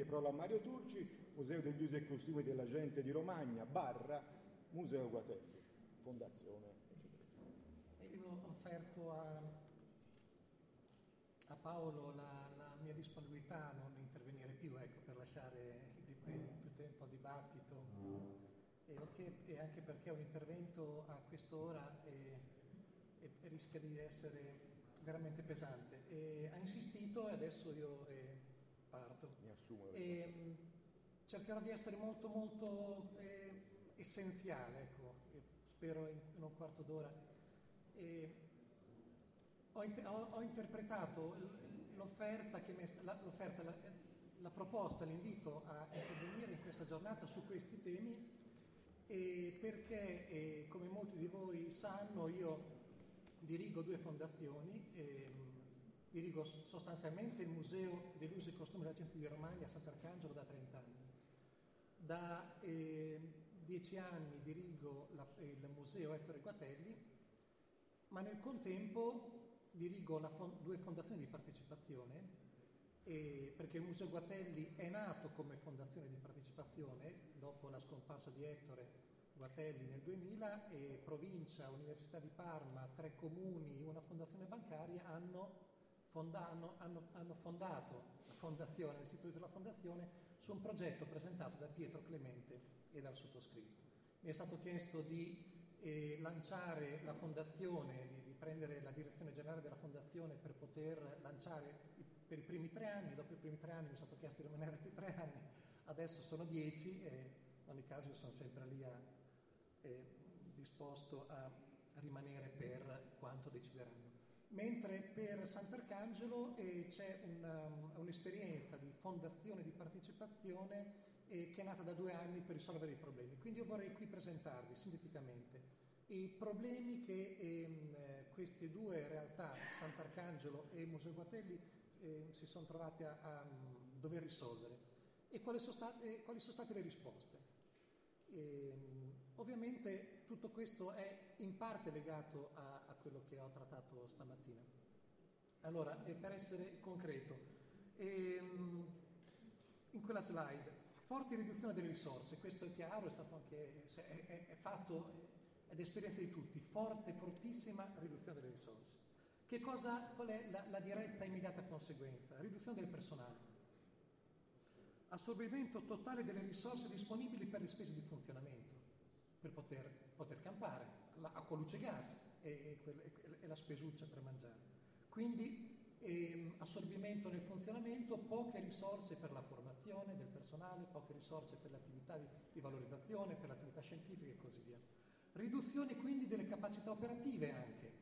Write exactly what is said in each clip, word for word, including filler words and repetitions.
Prola Mario Turci, Museo degli Usi e Costumi della Gente di Romagna, barra Museo Guatelli, fondazione, eccetera. Io ho offerto a, a Paolo la, la mia disponibilità a non intervenire più, ecco, per lasciare più, più tempo al dibattito, e, okay, e anche perché un intervento a quest'ora è, è, rischia di essere veramente pesante. E ha insistito e adesso io eh, parto. Mi assumo. E, cercherò di essere molto molto eh, essenziale, ecco, spero in, in un quarto d'ora. E ho, inter- ho, ho interpretato l'offerta, che mi è, la, l'offerta la, la proposta, l'invito a intervenire in questa giornata su questi temi, e perché, e come molti di voi sanno, io dirigo due fondazioni, e, dirigo sostanzialmente il Museo degli Usi e Costumi della Gente di Romagna a Sant'Arcangelo da trenta anni. Da eh, dieci anni dirigo la, il Museo Ettore Guatelli, ma nel contempo dirigo la fond- due fondazioni di partecipazione, e perché il Museo Guatelli è nato come fondazione di partecipazione dopo la scomparsa di Ettore Guatelli nel duemila, e provincia, Università di Parma, tre comuni, una fondazione bancaria hanno, fonda- hanno, hanno, hanno fondato la fondazione, l'istituto della fondazione, su un progetto presentato da Pietro Clemente e dal sottoscritto. Mi è stato chiesto di eh, lanciare la fondazione, di, di prendere la direzione generale della fondazione per poter lanciare per i primi tre anni. Dopo i primi tre anni mi è stato chiesto di rimanere altri tre anni, adesso sono dieci, e in ogni caso io sono sempre lì a, eh, disposto a rimanere per quanto decideranno. Mentre per Sant'Arcangelo eh, c'è una, un'esperienza di fondazione di partecipazione eh, che è nata da due anni per risolvere i problemi. Quindi io vorrei qui presentarvi sinteticamente i problemi che eh, queste due realtà, Sant'Arcangelo e Museo Guatelli, eh, si sono trovate a, a dover risolvere, e quali sono state, quali sono state le risposte. E, ovviamente tutto questo è in parte legato a, a quello che ho trattato stamattina. Allora, e per essere concreto, ehm, in quella slide, forte riduzione delle risorse, questo è chiaro, è stato anche è, è, è fatto ed è esperienza di tutti, forte, fortissima riduzione delle risorse. Che cosa, qual è la, la diretta immediata conseguenza? Riduzione del personale. Assorbimento totale delle risorse disponibili per le spese di funzionamento, per poter, poter campare, la, acqua, luce, gas e, e, e la spesuccia per mangiare. Quindi ehm, assorbimento nel funzionamento, poche risorse per la formazione del personale, poche risorse per le attività di, di valorizzazione, per l'attività scientifica e così via. Riduzione quindi delle capacità operative anche.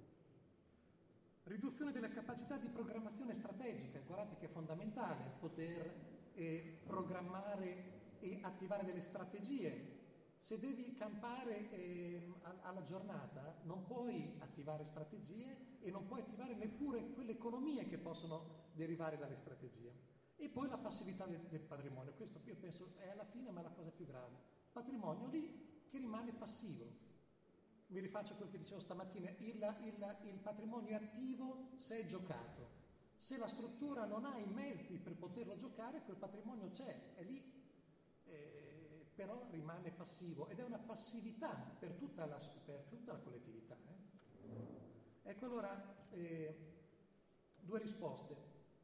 Riduzione della capacità di programmazione strategica, guardate che è fondamentale poter eh, programmare e attivare delle strategie. Se devi campare eh, alla giornata non puoi attivare strategie e non puoi attivare neppure quelle economie che possono derivare dalle strategie. E poi la passività del, del patrimonio, questo io penso è alla fine ma è la cosa più grave. Patrimonio lì che rimane passivo. Mi rifaccio a quello che dicevo stamattina, il, il, il patrimonio è attivo se è giocato. Se la struttura non ha i mezzi per poterlo giocare, quel patrimonio c'è, è lì, eh, però rimane passivo, ed è una passività per tutta la, per tutta la collettività. Eh. Ecco allora eh, due risposte.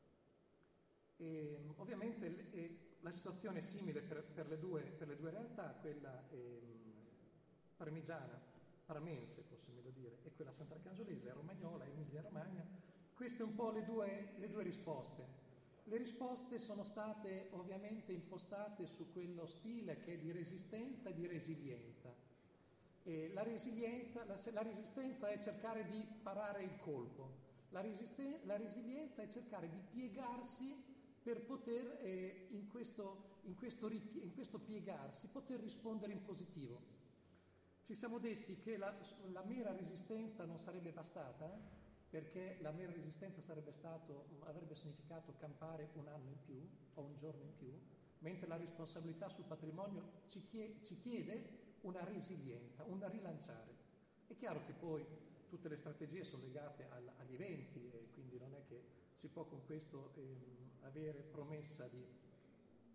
E, ovviamente eh, la situazione è simile per, per, le, due, per le due realtà, quella eh, parmigiana, paramense forse meglio dire, e quella sant'arcangiolese, romagnola, Emilia-Romagna. Queste un po' le due, le due risposte. Le risposte sono state ovviamente impostate su quello stile che è di resistenza e di resilienza. E la resilienza, la, la resistenza è cercare di parare il colpo, la, resisten- la resilienza è cercare di piegarsi per poter eh, in, questo, in, questo ripie- in questo piegarsi poter rispondere in positivo. Ci siamo detti che la, la mera resistenza non sarebbe bastata, perché la mera resistenza sarebbe stato, avrebbe significato campare un anno in più o un giorno in più, mentre la responsabilità sul patrimonio ci chiede, ci chiede una resilienza, un rilanciare. È chiaro che poi tutte le strategie sono legate al, agli eventi, e quindi non è che si può con questo ehm, avere promessa di,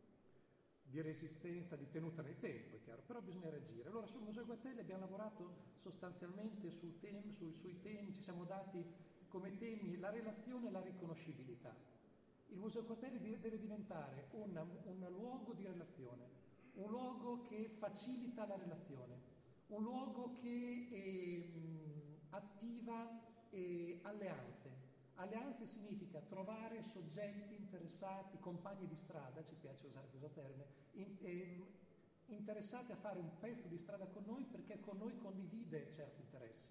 di resistenza, di tenuta nel tempo, è chiaro, però bisogna reagire. Allora sul Museo Guatelli abbiamo lavorato sostanzialmente sul tem- su, sui temi, ci siamo dati come temi la relazione e la riconoscibilità. Il Museo Guatelli deve diventare un, un luogo di relazione, un luogo che facilita la relazione, un luogo che eh, attiva eh, alleanze. Alleanze significa trovare soggetti interessati, compagni di strada, ci piace usare questo termine, in, eh, interessati a fare un pezzo di strada con noi perché con noi condivide certi interessi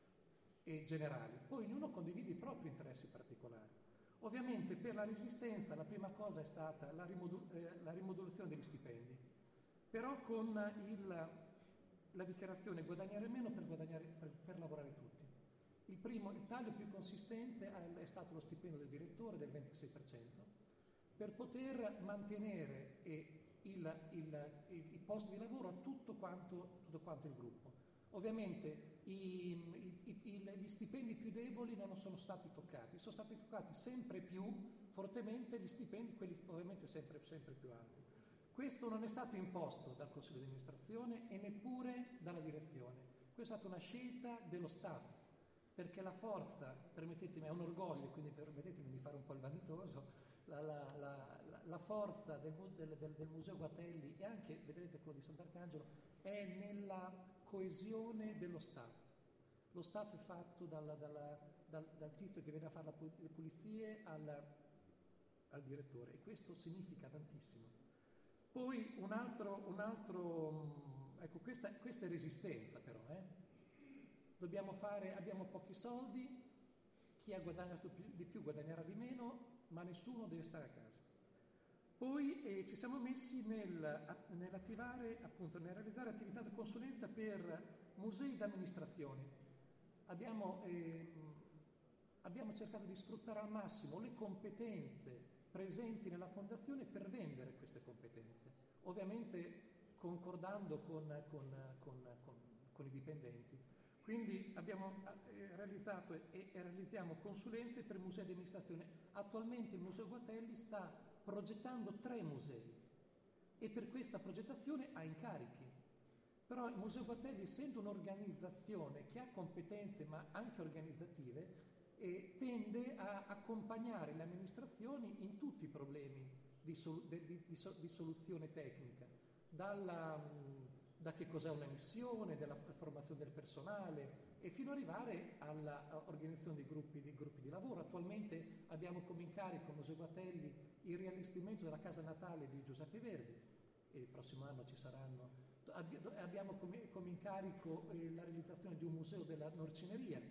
eh, generali. Poi ognuno condivide i propri interessi particolari. Ovviamente per la resistenza la prima cosa è stata la, rimodu- eh, la rimodulazione degli stipendi, però con il, la dichiarazione guadagnare meno per, guadagnare, per, per lavorare tutti. Il primo, il taglio più consistente è stato lo stipendio del direttore del ventisei per cento per poter mantenere eh, il, il, il, i posti di lavoro a tutto quanto, tutto quanto il gruppo. Ovviamente i, i, i, gli stipendi più deboli non sono stati toccati, sono stati toccati sempre più fortemente gli stipendi, quelli ovviamente sempre, sempre più alti. Questo non è stato imposto dal Consiglio di amministrazione e neppure dalla direzione, questa è stata una scelta dello staff. Perché la forza, permettetemi, è un orgoglio, quindi permettetemi di fare un po' il vanitoso, la, la, la, la forza del, del, del, del Museo Guatelli e anche, vedrete quello di Sant'Arcangelo, è nella coesione dello staff. Lo staff è fatto dalla, dalla, dal, dal tizio che viene a fare le pulizie al, al direttore, e questo significa tantissimo. Poi un altro, un altro ecco, questa, questa è resistenza però, eh? Dobbiamo fare, abbiamo pochi soldi, chi ha guadagnato più, di più guadagnerà di meno, ma nessuno deve stare a casa. Poi eh, ci siamo messi nel, a, nell'attivare, appunto, nel realizzare attività di consulenza per musei d'amministrazione. Abbiamo, eh, abbiamo cercato di sfruttare al massimo le competenze presenti nella fondazione per vendere queste competenze, ovviamente concordando con, con, con, con, con i dipendenti. Quindi abbiamo realizzato e realizziamo consulenze per musei di amministrazione. Attualmente il Museo Guatelli sta progettando tre musei e per questa progettazione ha incarichi. Però il Museo Guatelli, essendo un'organizzazione che ha competenze ma anche organizzative, eh, tende a accompagnare le amministrazioni in tutti i problemi di, sol- di, di, di, di soluzione tecnica, dalla... da che cos'è una missione, della formazione del personale e fino ad arrivare all'organizzazione dei gruppi, dei gruppi di lavoro. Attualmente abbiamo come incarico al Museo Guatelli il riallestimento della casa natale di Giuseppe Verdi e il prossimo anno ci saranno. Abbiamo come, come incarico eh, la realizzazione di un museo della norcineria,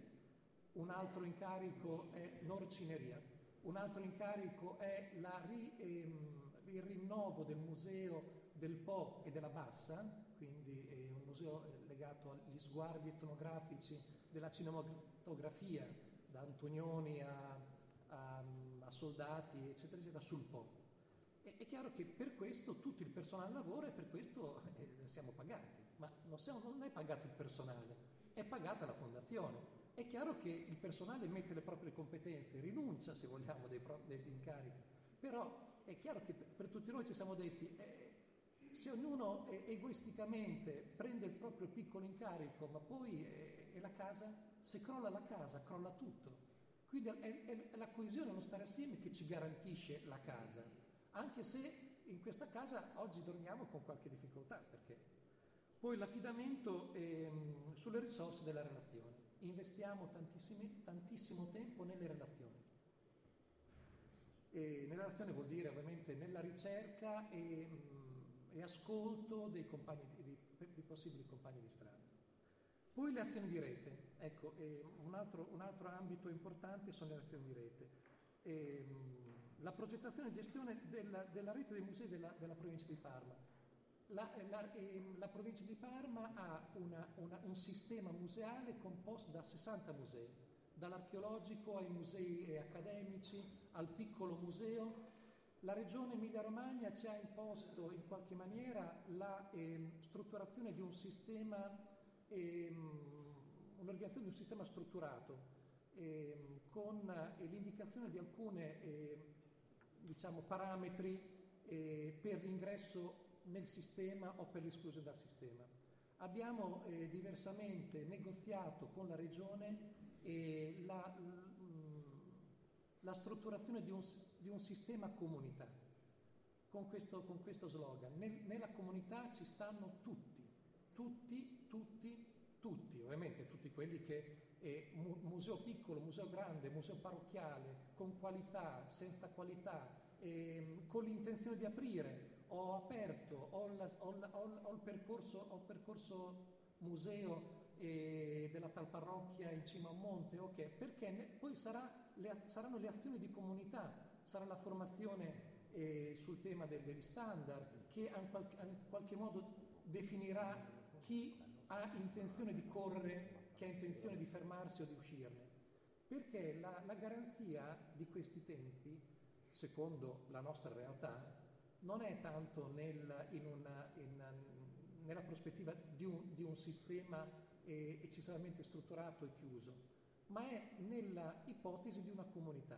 un altro incarico è norcineria, un altro incarico è la ri, ehm, il rinnovo del museo del Po e della Bassa, quindi è un museo legato agli sguardi etnografici della cinematografia, da Antonioni a, a, a Soldati, eccetera, eccetera, sul Po. E, è chiaro che per questo tutto il personale lavora e per questo eh, siamo pagati, ma non, siamo, non è pagato il personale, è pagata la fondazione. È chiaro che il personale mette le proprie competenze, rinuncia, se vogliamo, dei propri degli incarichi, però è chiaro che per, per tutti noi ci siamo detti eh, se ognuno eh, egoisticamente prende il proprio piccolo incarico, ma poi eh, è la casa, se crolla la casa, crolla tutto. Quindi è, è, è la coesione, lo stare assieme che ci garantisce la casa, anche se in questa casa oggi dormiamo con qualche difficoltà, perché poi l'affidamento è mh, sulle risorse della relazione. Investiamo tantissimo tempo nelle relazioni. E nella relazione vuol dire ovviamente nella ricerca e, mh, e ascolto dei, compagni, di, di possibili compagni di strada. Poi le azioni di rete. Ecco, eh, un, altro, un altro ambito importante sono le azioni di rete. E, mh, la progettazione e gestione della, della rete dei musei della, della provincia di Parma. La, la, eh, la provincia di Parma ha una, una, un sistema museale composto da sessanta musei, dall'archeologico ai musei accademici, al piccolo museo. La regione Emilia-Romagna ci ha imposto in qualche maniera la eh, strutturazione di un sistema, eh, un'organizzazione di un sistema strutturato, eh, con eh, l'indicazione di alcune eh, diciamo, parametri eh, per l'ingresso nel sistema o per l'esclusione dal sistema. Abbiamo eh, diversamente negoziato con la Regione eh, la, mh, la strutturazione di un, di un sistema comunità, con questo, con questo slogan. Nel, nella comunità ci stanno tutti, tutti, tutti, tutti, ovviamente tutti quelli che eh, mu- museo piccolo, museo grande, museo parrocchiale, con qualità, senza qualità, eh, con l'intenzione di aprire. Ho aperto, ho, la, ho, la, ho, ho il percorso, ho il percorso museo eh, della tal parrocchia in cima a un monte, ok, perché ne, poi sarà le, saranno le azioni di comunità, sarà la formazione eh, sul tema del, degli standard, che in qualche, in qualche modo definirà chi ha intenzione di correre, chi ha intenzione di fermarsi o di uscirne. Perché la, la garanzia di questi tempi, secondo la nostra realtà, non è tanto nel, in una, in, nella prospettiva di un, di un sistema eh, eccessivamente strutturato e chiuso, ma è nella ipotesi di una comunità.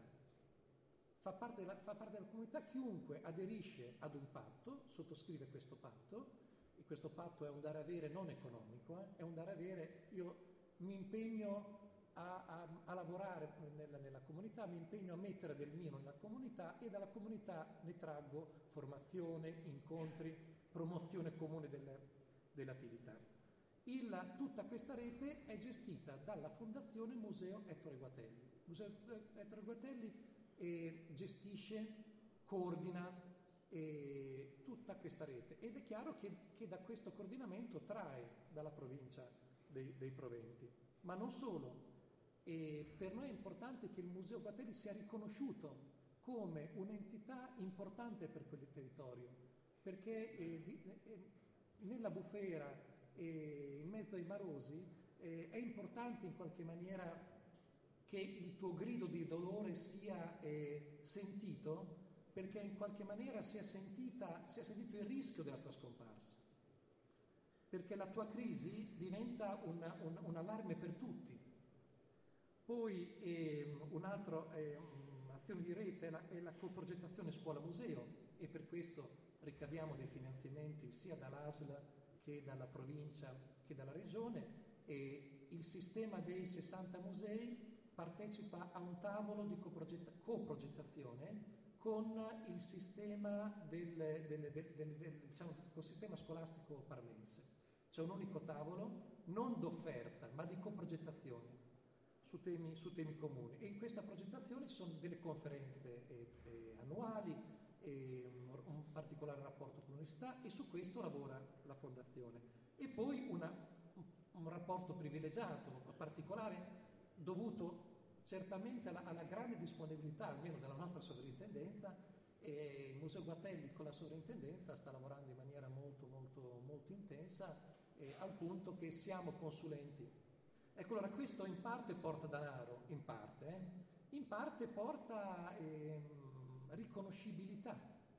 Fa parte, della, fa parte della comunità chiunque aderisce ad un patto, sottoscrive questo patto, e questo patto è un dare avere non economico, eh, è un dare avere, io mi impegno A, a, a lavorare nella, nella comunità, mi impegno a mettere del mio nella comunità e dalla comunità ne traggo formazione, incontri, promozione comune delle, dell'attività. Il, tutta questa rete è gestita dalla Fondazione Museo Ettore Guatelli. Museo Ettore Guatelli eh, gestisce, coordina eh, tutta questa rete ed è chiaro che, che da questo coordinamento trae dalla provincia dei, dei proventi. Ma non solo. E per noi è importante che il Museo Guatelli sia riconosciuto come un'entità importante per quel territorio, perché eh, di, eh, nella bufera, eh, in mezzo ai marosi, eh, è importante in qualche maniera che il tuo grido di dolore sia eh, sentito, perché in qualche maniera sia, sentita, sia sentito il rischio della tua scomparsa, perché la tua crisi diventa una, un, un allarme per tutti. Poi eh, un'altra eh, azione di rete è la, è la coprogettazione scuola-museo e per questo ricaviamo dei finanziamenti sia dall'A S L che dalla provincia che dalla regione e il sistema dei sessanta musei partecipa a un tavolo di coprogetta- coprogettazione con il sistema, del, del, del, del, del, diciamo, col sistema scolastico parmense. C'è un unico tavolo, non d'offerta, ma di coprogettazione. Su temi, su temi comuni e in questa progettazione ci sono delle conferenze eh, eh, annuali, eh, un, un particolare rapporto con l'università e su questo lavora la Fondazione e poi una, un, un rapporto privilegiato, particolare, dovuto certamente alla, alla grande disponibilità almeno della nostra sovrintendenza e il Museo Guatelli con la sovrintendenza sta lavorando in maniera molto molto molto intensa eh, al punto che siamo consulenti. Ecco, allora questo in parte porta denaro, in parte, eh? in parte porta ehm, riconoscibilità,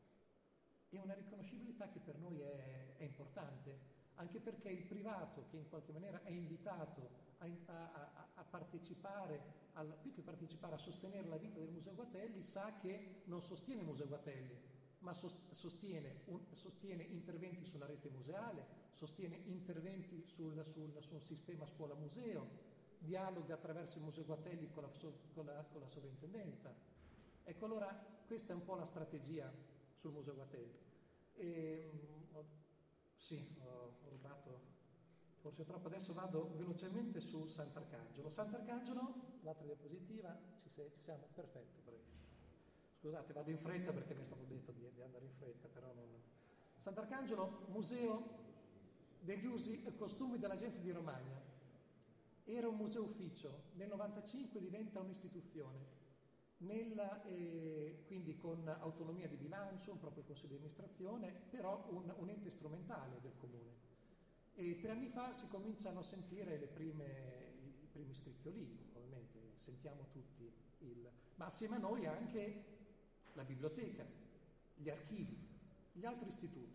e una riconoscibilità che per noi è, è importante, anche perché il privato che in qualche maniera è invitato a, a, a partecipare, al, più che partecipare, a sostenere la vita del Museo Guatelli, sa che non sostiene il Museo Guatelli, ma sostiene, un, sostiene interventi sulla rete museale, sostiene interventi sul, sul, sul sistema scuola-museo, dialoga attraverso il Museo Guatelli con la, con, la, con la sovrintendenza. Ecco, allora questa è un po' la strategia sul Museo Guatelli. E, ho, sì, ho, ho rubato forse troppo, adesso vado velocemente su Sant'Arcangelo. Sant'Arcangelo, l'altra diapositiva, ci, sei, ci siamo, perfetto, bravissimo. Scusate, vado in fretta perché mi è stato detto di, di andare in fretta, però non... Sant'Arcangelo, museo degli usi e costumi della gente di Romagna. Era un museo ufficio, nel novantacinque diventa un'istituzione, nella, eh, quindi con autonomia di bilancio, un proprio consiglio di amministrazione, però un, un ente strumentale del comune. E tre anni fa si cominciano a sentire le prime, i primi scricchiolii, ovviamente sentiamo tutti il... ma assieme a noi anche la biblioteca, gli archivi, gli altri istituti.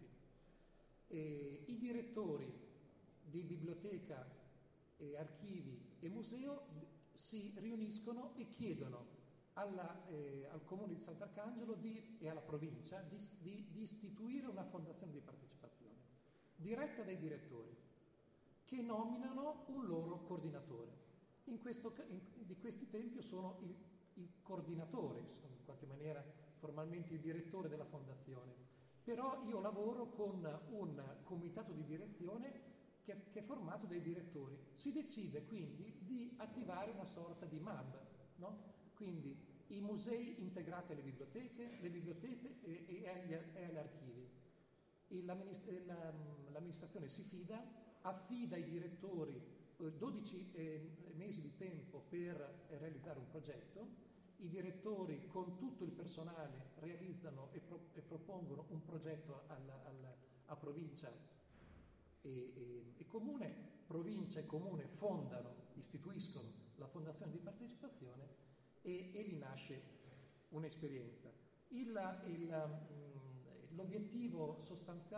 E i direttori di biblioteca, e archivi e museo si riuniscono e chiedono alla, eh, al comune di Sant'Arcangelo di, e alla provincia di, di, di istituire una fondazione di partecipazione diretta dai direttori che nominano un loro coordinatore. In questo, in, di questi tempi io sono il, il coordinatore, sono in qualche maniera formalmente il direttore della fondazione, però io lavoro con un comitato di direzione che, che è formato dai direttori. Si decide quindi di attivare una sorta di M A B, no? Quindi i musei integrati alle biblioteche, le biblioteche e, e, agli, e agli archivi. E l'amministra- la, l'amministrazione si fida, affida ai direttori eh, dodici eh, mesi di tempo per eh, realizzare un progetto. I direttori con tutto il personale realizzano e, pro- e propongono un progetto alla, alla, a provincia e, e, e comune. Provincia e comune fondano, istituiscono la fondazione di partecipazione e, e lì nasce un'esperienza. Il, il, l'obiettivo sostanziale